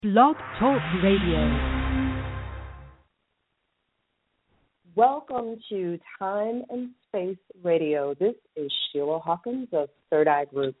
Blog Talk Radio. Welcome to Time and Space Radio. This is Sheila Hawkins of Third Eye Group.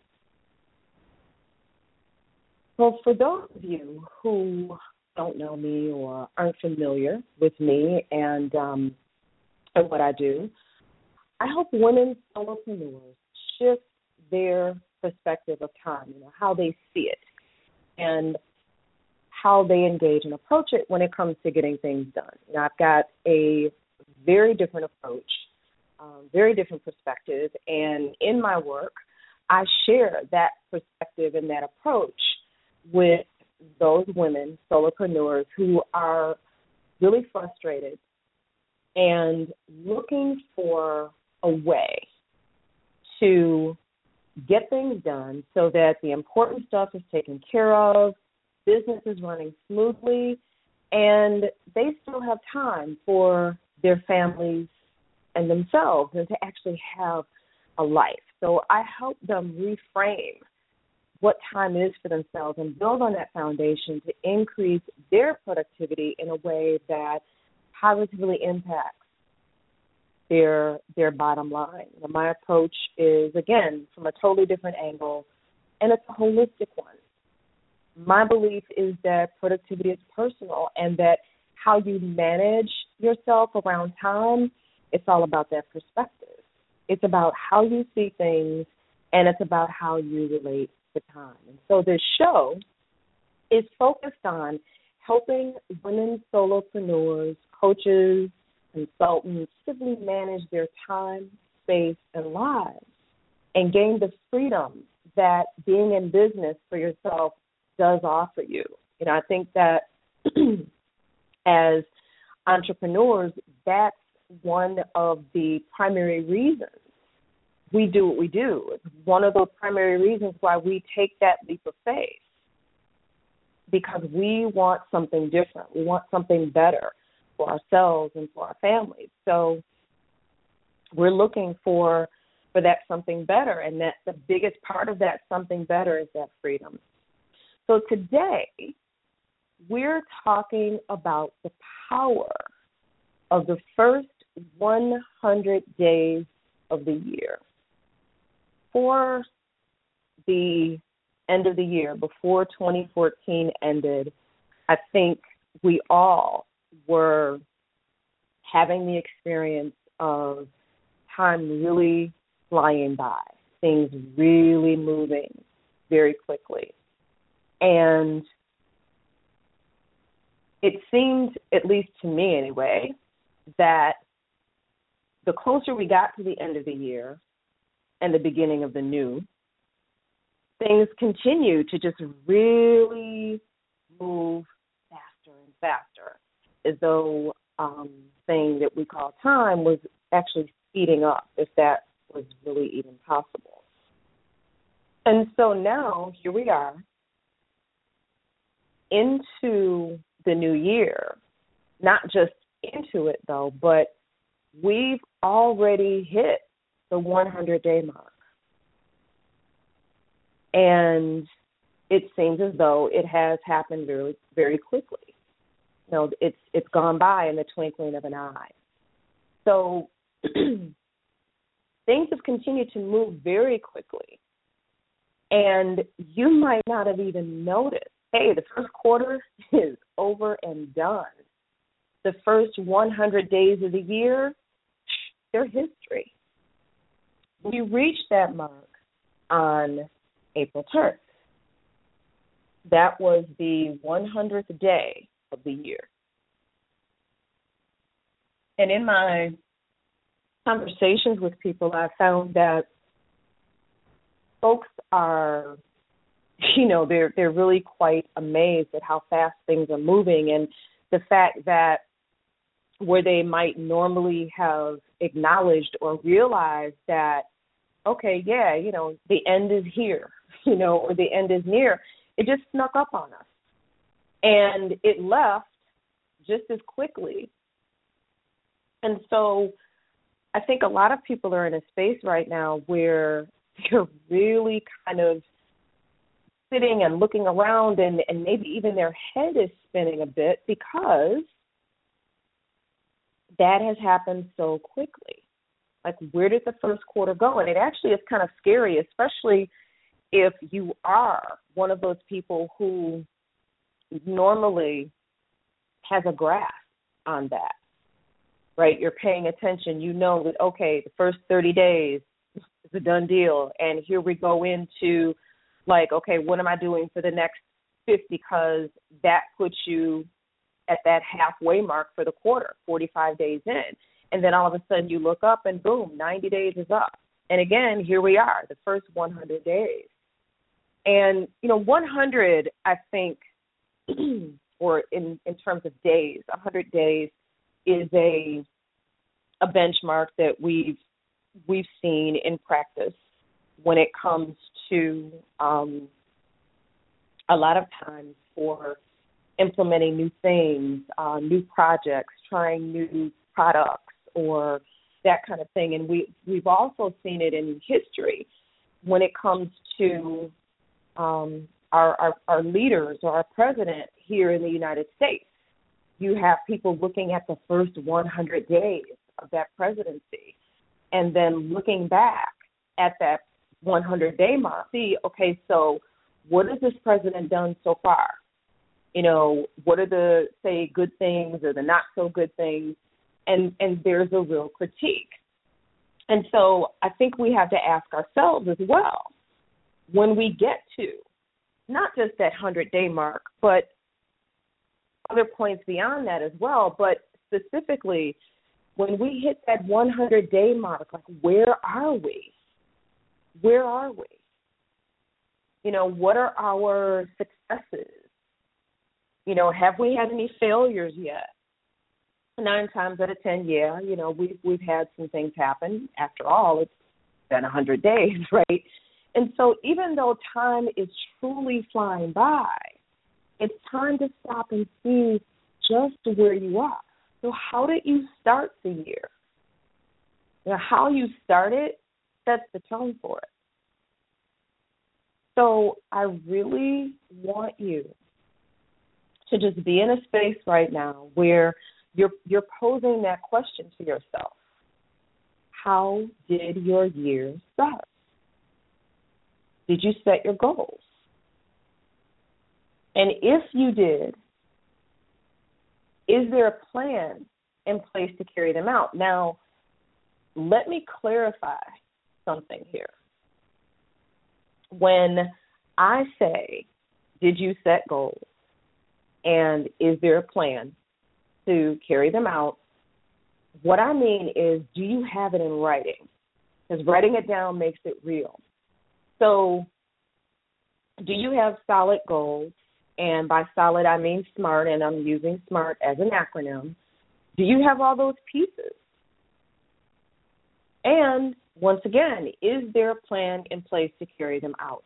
Well, for those of you who don't know me or aren't familiar with me and what I do, I help women solopreneurs shift their perspective of time, how they see it, and how they engage and approach it when it comes to getting things done. Now, I've got a very different approach, very different perspective, and in my work, I share that perspective and that approach with those women, solopreneurs, who are really frustrated and looking for a way to get things done so that the important stuff is taken care of, business is running smoothly, and they still have time for their families and themselves and to actually have a life. So I help them reframe what time is for themselves and build on that foundation to increase their productivity in a way that positively impacts their bottom line. Now, my approach is, again, from a totally different angle, and it's a holistic one. My belief is that productivity is personal and that how you manage yourself around time, it's all about that perspective. It's about how you see things, and it's about how you relate to time. And so this show is focused on helping women solopreneurs, coaches, consultants simply manage their time, space, and lives and gain the freedom that being in business for yourself does offer you. I think that as entrepreneurs, that's one of the primary reasons we do what we do. It's one of those primary reasons why we take that leap of faith, because we want something different. We want something better for ourselves and for our families. So we're looking for that something better, and that the biggest part of that something better is that freedom. So today, we're talking about the power of the first 100 days of the year. For the end of the year, before 2014 ended, I think we all were having the experience of time really flying by, things really moving very quickly. And it seemed, at least to me anyway, that the closer we got to the end of the year and the beginning of the new, things continue to just really move faster and faster, as though thing that we call time was actually speeding up, if that was really even possible. And so now, here we are, into the new year, not just into it though, but we've already hit the 100-day mark. And it seems as though it has happened very, very quickly. It's gone by in the twinkling of an eye. So things have continued to move very quickly. And you might not have even noticed, hey, the first quarter is over and done. The first 100 days of the year, they're history. We reached that mark on April 10th. That was the 100th day of the year. And in my conversations with people, I found that folks are, they're really quite amazed at how fast things are moving, and the fact that where they might normally have acknowledged or realized that, okay, yeah, the end is here, or the end is near, it just snuck up on us. And it left just as quickly. And so I think a lot of people are in a space right now where they're really kind of sitting and looking around, and maybe even their head is spinning a bit because that has happened so quickly. Like, where did the first quarter go? And it actually is kind of scary, especially if you are one of those people who normally has a grasp on that, right? You're paying attention. You know that, okay, the first 30 days is a done deal. And here we go into, like, okay, what am I doing for the next 50? Because that puts you at that halfway mark for the quarter, 45 days in. And then all of a sudden you look up and boom, 90 days is up. And again, here we are, the first 100 days. And, 100, I think, or in terms of days, 100 days is a benchmark that we've seen in practice when it comes to a lot of times for implementing new things, new projects, trying new products, or that kind of thing. And we've also seen it in history when it comes to our leaders or our president here in the United States. You have people looking at the first 100 days of that presidency and then looking back at that 100-day mark. See, okay, so what has this president done so far? What are the, say, good things or the not so good things? And there's a real critique. And so I think we have to ask ourselves as well, when we get to not just that 100-day mark, but other points beyond that as well, but specifically when we hit that 100-day mark, like, where are we? Where are we? What are our successes? Have we had any failures yet? 9 times out of 10, yeah, we've had some things happen. After all, it's been 100 days, right? And so even though time is truly flying by, it's time to stop and see just where you are. So how did you start the year? How you started sets the tone for it. So I really want you to just be in a space right now where you're posing that question to yourself. How did your year start? Did you set your goals? And if you did, is there a plan in place to carry them out? Now, let me clarify something here. When I say, did you set goals? And is there a plan to carry them out? What I mean is, do you have it in writing? Because writing it down makes it real. So do you have solid goals? And by solid, I mean SMART, and I'm using SMART as an acronym. Do you have all those pieces? And once again, is there a plan in place to carry them out?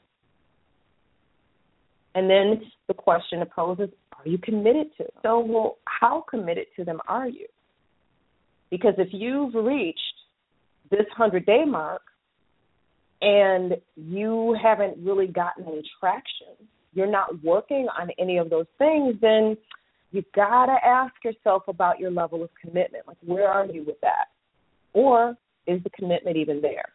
And then the question to pose is, are you committed to them? So, well, how committed to them are you? Because if you've reached this 100-day mark and you haven't really gotten any traction, you're not working on any of those things, then you've got to ask yourself about your level of commitment. Like, where are you with that? Or is the commitment even there?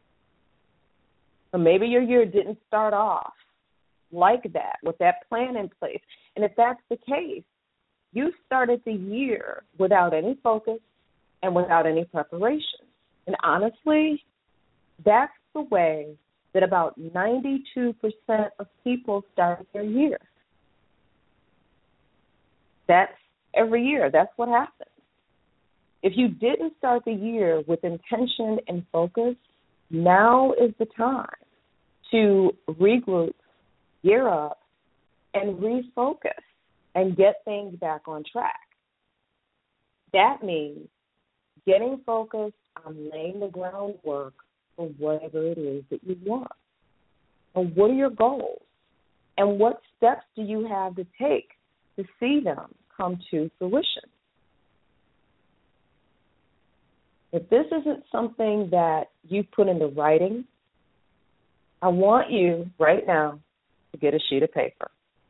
Or maybe your year didn't start off like that, with that plan in place. And if that's the case, you started the year without any focus and without any preparation. And honestly, that's the way that about 92% of people start their year. That's every year. That's what happens. If you didn't start the year with intention and focus, now is the time to regroup, gear up, and refocus and get things back on track. That means getting focused on laying the groundwork for whatever it is that you want. And what are your goals? And what steps do you have to take to see them come to fruition? If this isn't something that you put into writing, I want you right now to get a sheet of paper.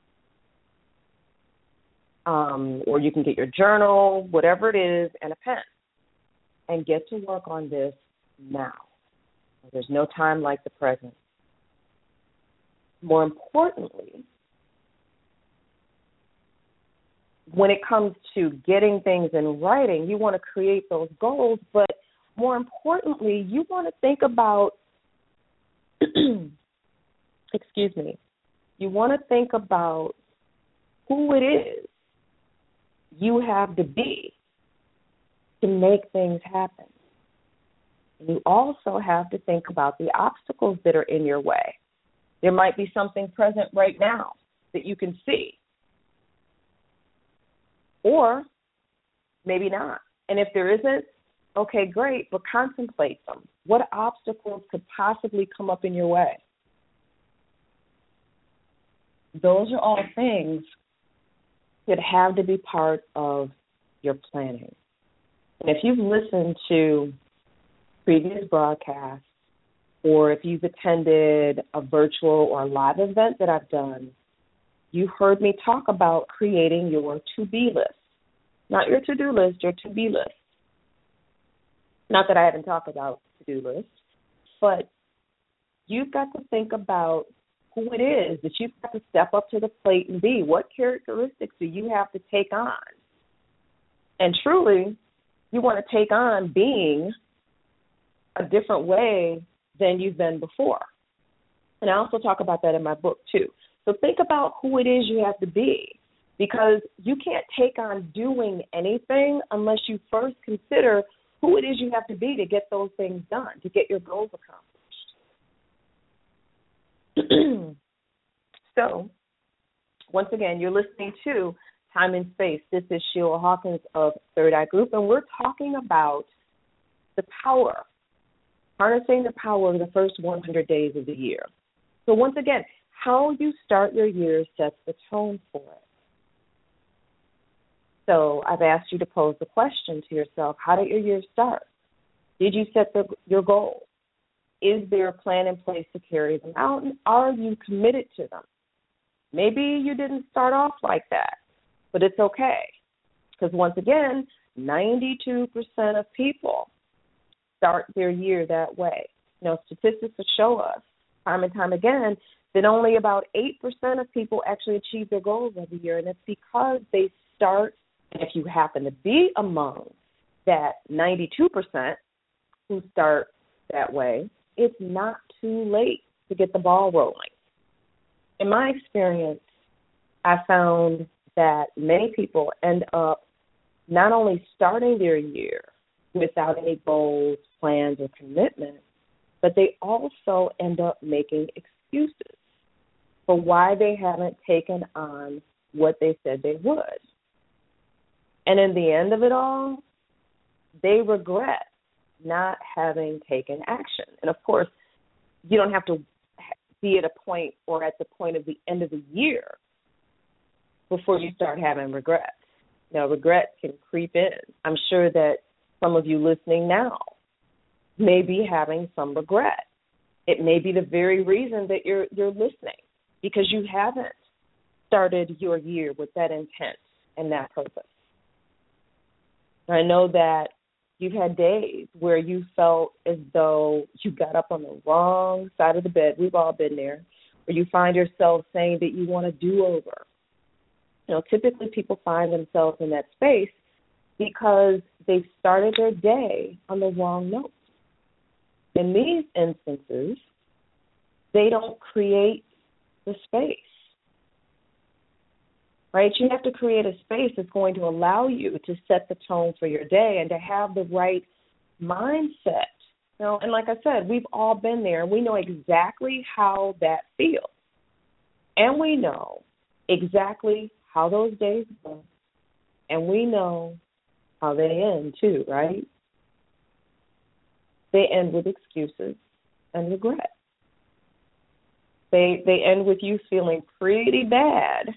Or you can get your journal, whatever it is, and a pen, and get to work on this now. There's no time like the present. More importantly, when it comes to getting things in writing, you want to create those goals, but more importantly, you want to think about, you want to think about who it is you have to be to make things happen. And you also have to think about the obstacles that are in your way. There might be something present right now that you can see, or maybe not. And if there isn't, okay, great, but contemplate them. What obstacles could possibly come up in your way? Those are all things that have to be part of your planning. And if you've listened to previous broadcasts, or if you've attended a virtual or live event that I've done, you heard me talk about creating your to-be list. Not your to-do list, your to-be list. Not that I haven't talked about to-do lists, but you've got to think about who it is that you've got to step up to the plate and be. What characteristics do you have to take on? And truly, you want to take on being a different way than you've been before. And I also talk about that in my book, too. So think about who it is you have to be, because you can't take on doing anything unless you first consider who it is you have to be to get those things done, to get your goals accomplished. So, once again, you're listening to Time and Space. This is Sheila Hawkins of Third Eye Group, and we're talking about the power, harnessing the power of the first 100 days of the year. So once again, how you start your year sets the tone for it. So I've asked you to pose the question to yourself, how did your year start? Did you set your goals? Is there a plan in place to carry them out, and are you committed to them? Maybe you didn't start off like that, but it's okay, because once again, 92% of people start their year that way. You know, statistics will show us time and time again that only about 8% of people actually achieve their goals every year, and it's because they start, and if you happen to be among that 92% who start that way, it's not too late to get the ball rolling. In my experience, I found that many people end up not only starting their year without any goals, plans, or commitment, but they also end up making excuses for why they haven't taken on what they said they would. And in the end of it all, they regret not having taken action. And of course, you don't have to be at a point or at the point of the end of the year before you start having regrets. Now, regret can creep in. I'm sure that some of you listening now may be having some regret. It may be the very reason that you're listening, because you haven't started your year with that intent and that purpose. I know that you've had days where you felt as though you got up on the wrong side of the bed. We've all been there. Where you find yourself saying that you want a do-over. You know, typically people find themselves in that space because they've started their day on the wrong note. In these instances, they don't create the space. Right? You have to create a space that's going to allow you to set the tone for your day and to have the right mindset. You know, and like I said, we've all been there, and we know exactly how that feels. And we know exactly how those days go. And we know how they end too, right? They end with excuses and regret. They end with you feeling pretty bad,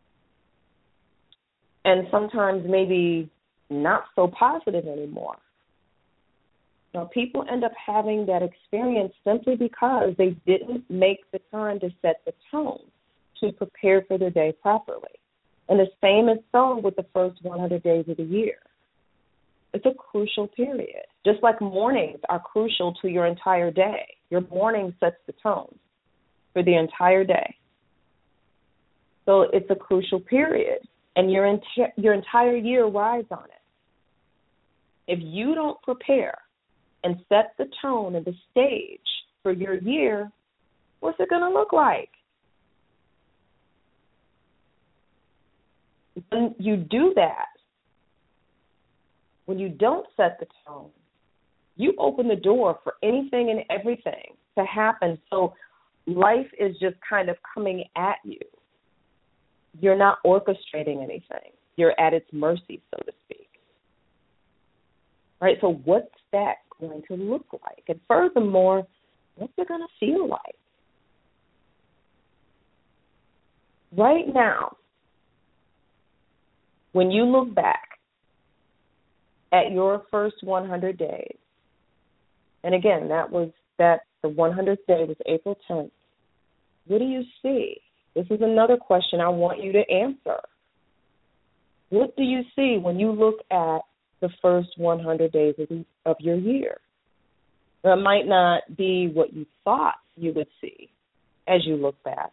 and sometimes maybe not so positive anymore. You know, people end up having that experience simply because they didn't make the time to set the tone. to prepare for their day properly. And the same is so with the first 100 days of the year. It's a crucial period. Just like mornings are crucial to your entire day. Your morning sets the tone for the entire day. So it's a crucial period, and your entire year rides on it. If you don't prepare and set the tone and the stage for your year, what's it going to look like? When you do that, when you don't set the tone, you open the door for anything and everything to happen. So life is just kind of coming at you. You're not orchestrating anything. You're at its mercy, so to speak. Right? So what's that going to look like? And furthermore, what's it going to feel like? Right now, when you look back at your first 100 days, and again, the 100th day was April 10th, what do you see? This is another question I want you to answer. What do you see when you look at the first 100 days of your year? Now, it might not be what you thought you would see as you look back.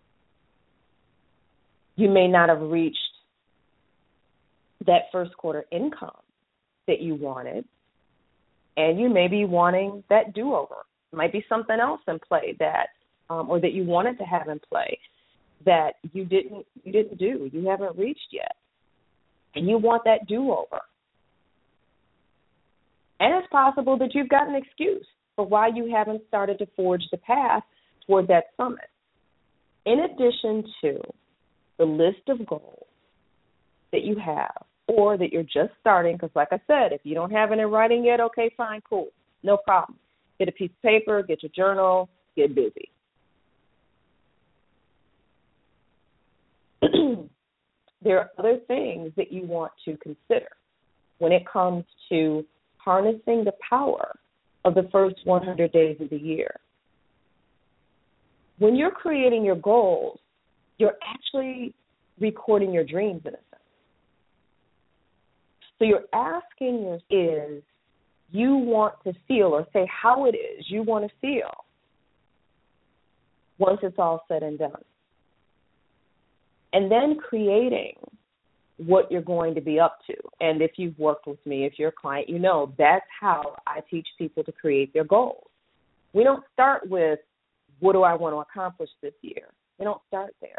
You may not have reached that first quarter income that you wanted, and you may be wanting that do-over. It might be something else in play that, or that you wanted to have in play that you didn't do, you haven't reached yet, and you want that do-over. And it's possible that you've got an excuse for why you haven't started to forge the path toward that summit. In addition to the list of goals that you have, or that you're just starting, because like I said, if you don't have it in writing yet, okay, fine, cool, no problem. Get a piece of paper, get your journal, get busy. There are other things that you want to consider when it comes to harnessing the power of the first 100 days of the year. When you're creating your goals, you're actually recording your dreams in a sense. So you're asking is you want to feel, or say how it is you want to feel once it's all said and done. And then creating what you're going to be up to. And if you've worked with me, if you're a client, you know that's how I teach people to create their goals. We don't start with, what do I want to accomplish this year? We don't start there.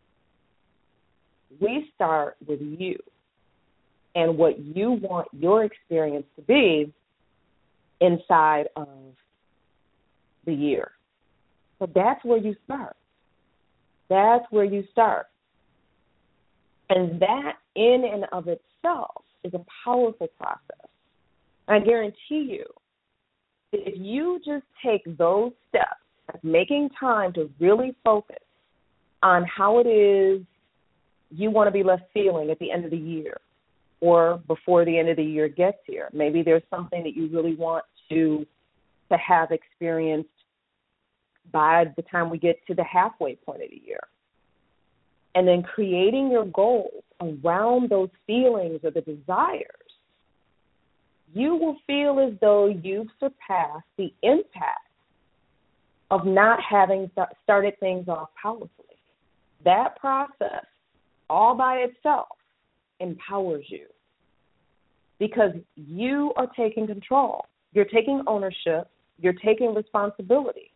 We start with you and what you want your experience to be inside of the year. So that's where you start. That's where you start. And that in and of itself is a powerful process. I guarantee you that if you just take those steps, like making time to really focus on how it is you want to be left feeling at the end of the year or before the end of the year gets here. Maybe there's something that you really want to have experienced by the time we get to the halfway point of the year. And then creating your goals around those feelings or the desires, you will feel as though you've surpassed the impact of not having started things off powerfully. That process, all by itself, empowers you because you are taking control. You're taking ownership. You're taking responsibility.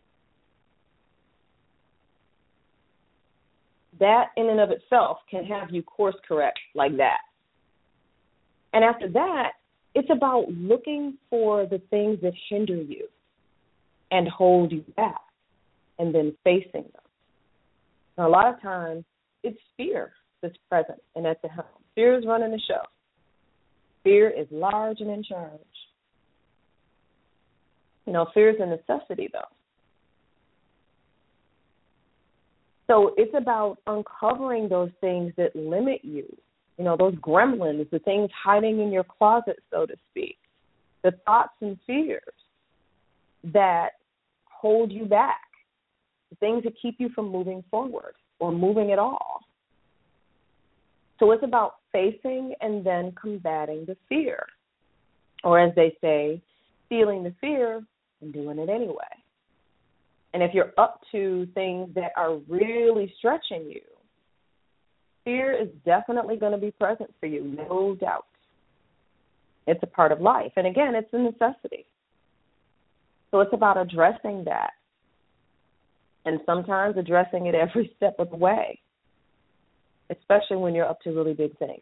That in and of itself can have you course correct like that. And after that, it's about looking for the things that hinder you and hold you back and then facing them. Now, a lot of times, it's fear that's present and at the helm. Fear is running the show. Fear is large and in charge. You know, fear is a necessity, though. So it's about uncovering those things that limit you, you know, those gremlins, the things hiding in your closet, so to speak, the thoughts and fears that hold you back, the things that keep you from moving forward. or moving at all. So it's about facing and then combating the fear. Or as they say, feeling the fear and doing it anyway. And if you're up to things that are really stretching you, fear is definitely going to be present for you, no doubt. It's a part of life. And again, it's a necessity. So it's about addressing that. And sometimes addressing it every step of the way, especially when you're up to really big things.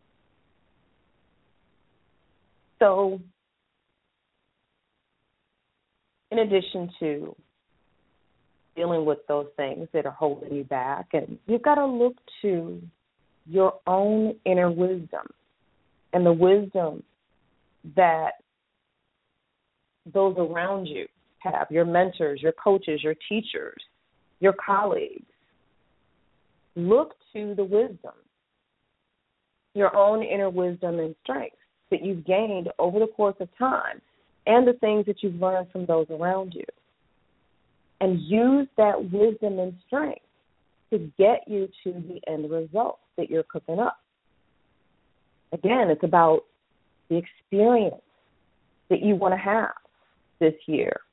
So in addition to dealing with those things that are holding you back, and you've got to look to your own inner wisdom and the wisdom that those around you have, your mentors, your coaches, your teachers, your colleagues. Look to the wisdom, your own inner wisdom and strength that you've gained over the course of time and the things that you've learned from those around you. And use that wisdom and strength to get you to the end result that you're cooking up. Again, it's about the experience that you want to have this year.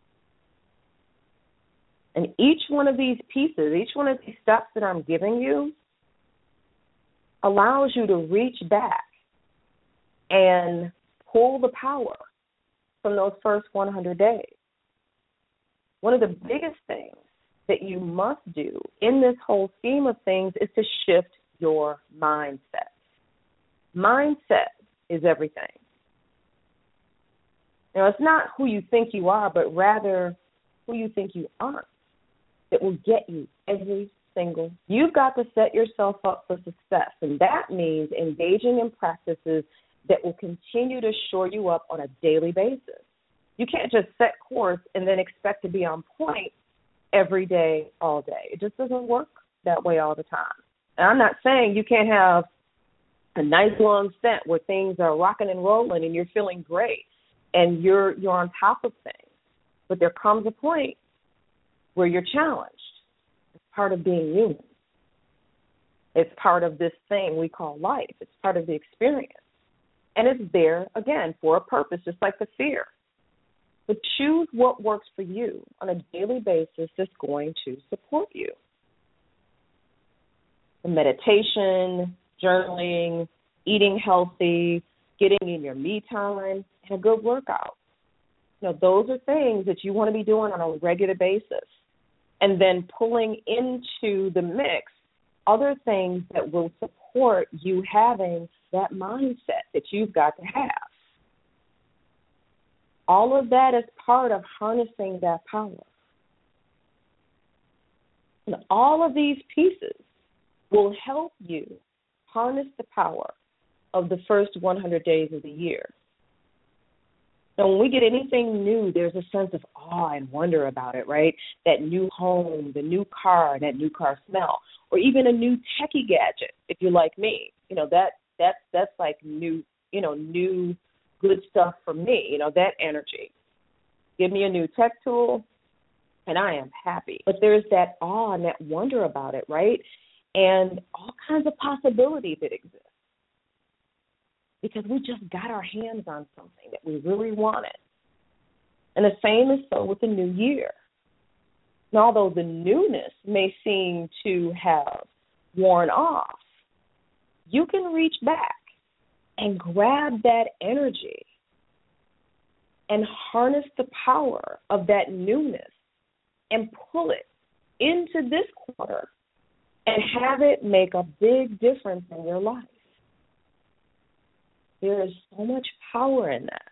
And each one of these pieces, each one of these steps that I'm giving you allows you to reach back and pull the power from those first 100 days. One of the biggest things that you must do in this whole scheme of things is to shift your mindset. Mindset is everything. Now, it's not who you think you are, but rather who you think you aren't that will get you every single. You've got to set yourself up for success, and that means engaging in practices that will continue to shore you up on a daily basis. You can't just set course and then expect to be on point every day, all day. It just doesn't work that way all the time. And I'm not saying you can't have a nice long stint where things are rocking and rolling and you're feeling great and you're on top of things. But there comes a point where you're challenged. It's part of being human. It's part of this thing we call life. It's part of the experience. And it's there, again, for a purpose, just like the fear. But choose what works for you on a daily basis that's going to support you. The meditation, journaling, eating healthy, getting in your me time, and a good workout. You know, those are things that you want to be doing on a regular basis. And then pulling into the mix other things that will support you having that mindset that you've got to have. All of that is part of harnessing that power. And all of these pieces will help you harness the power of the first 100 days of the year. Now, when we get anything new, there's a sense of awe and wonder about it, right? That new home, the new car, that new car smell, or even a new techie gadget, if you're like me. You know, that's like new good stuff for me, that energy. Give me a new tech tool, and I am happy. But there's that awe and that wonder about it, right? And all kinds of possibilities that exist. Because we just got our hands on something that we really wanted. And the same is so with the new year. And although the newness may seem to have worn off, you can reach back and grab that energy and harness the power of that newness and pull it into this quarter and have it make a big difference in your life. There is so much power in that.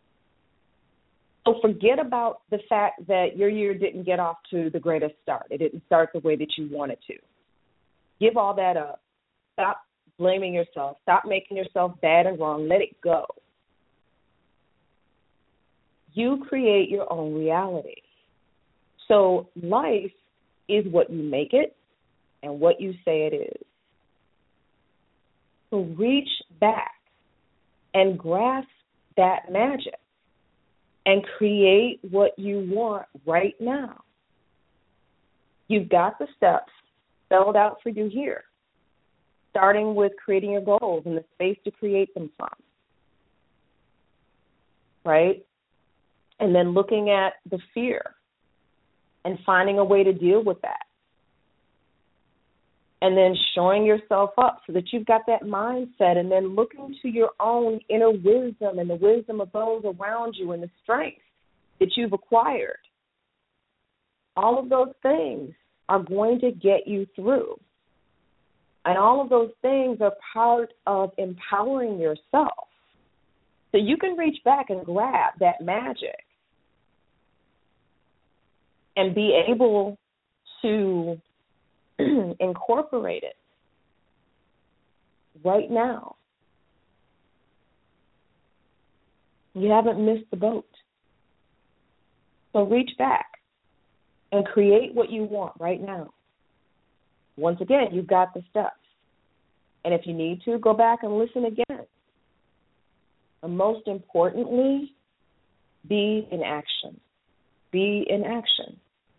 So forget about the fact that your year didn't get off to the greatest start. It didn't start the way that you wanted to. Give all that up. Stop blaming yourself. Stop making yourself bad and wrong. Let it go. You create your own reality. So life is what you make it and what you say it is. So reach back and grasp that magic and create what you want right now. You've got the steps spelled out for you here, starting with creating your goals and the space to create them from, right? And then looking at the fear and finding a way to deal with that. And then showing yourself up so that you've got that mindset, and then looking to your own inner wisdom and the wisdom of those around you and the strength that you've acquired. All of those things are going to get you through. And all of those things are part of empowering yourself. So you can reach back and grab that magic and be able to incorporate it right now. You haven't missed the boat. So reach back and create what you want right now. Once again, you've got the steps. And if you need to, go back and listen again. And most importantly, be in action. Be in action.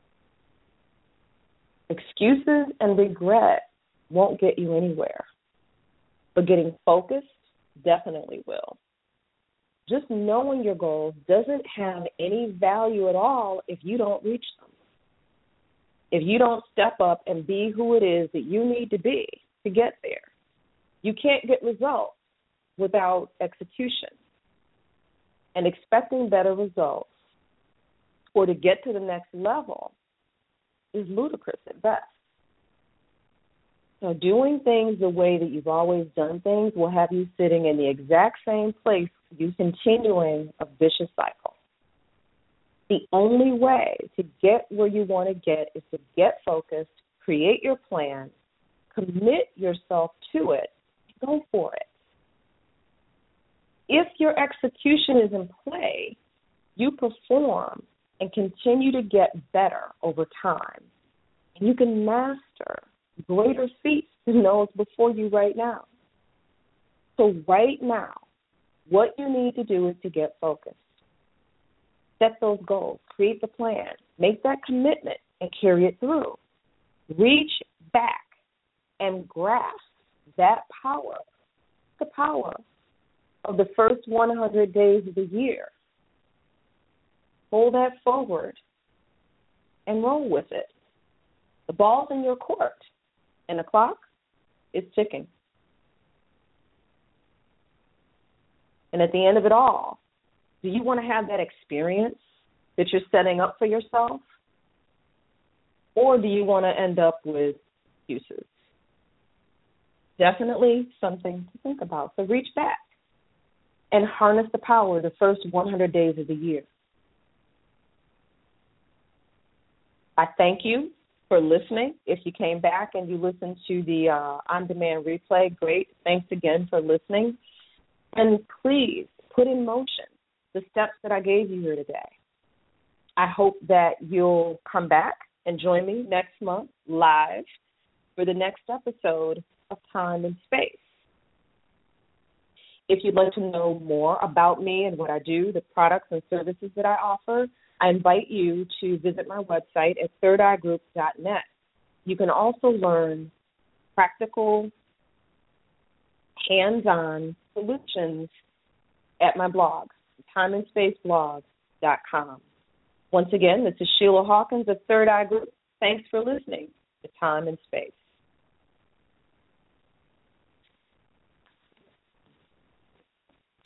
Excuses and regret won't get you anywhere, but getting focused definitely will. Just knowing your goals doesn't have any value at all if you don't reach them. If you don't step up and be who it is that you need to be to get there. You can't get results without execution. And expecting better results or to get to the next level is ludicrous at best. So doing things the way that you've always done things will have you sitting in the exact same place, you continuing a vicious cycle. The only way to get where you want to get is to get focused, create your plan, commit yourself to it, go for it. If your execution is in play, you perform and continue to get better over time. And you can master greater feats than those before you right now. So right now, what you need to do is to get focused. Set those goals, create the plan, make that commitment, and carry it through. Reach back and grasp that power, the power of the first 100 days of the year. Pull that forward and roll with it. The ball's in your court, and the clock is ticking. And at the end of it all, do you want to have that experience that you're setting up for yourself? Or do you want to end up with excuses? Definitely something to think about. So reach back and harness the power of the first 100 days of the year. I thank you for listening. If you came back and you listened to the on-demand replay, great. Thanks again for listening. And please put in motion the steps that I gave you here today. I hope that you'll come back and join me next month live for the next episode of Time and Space. If you'd like to know more about me and what I do, the products and services that I offer, I invite you to visit my website at thirdeyeGroup.net. You can also learn practical, hands-on solutions at my blog, timeandSpaceblog.com. Once again, this is Sheila Hawkins of Third Eye Group. Thanks for listening to Time and Space.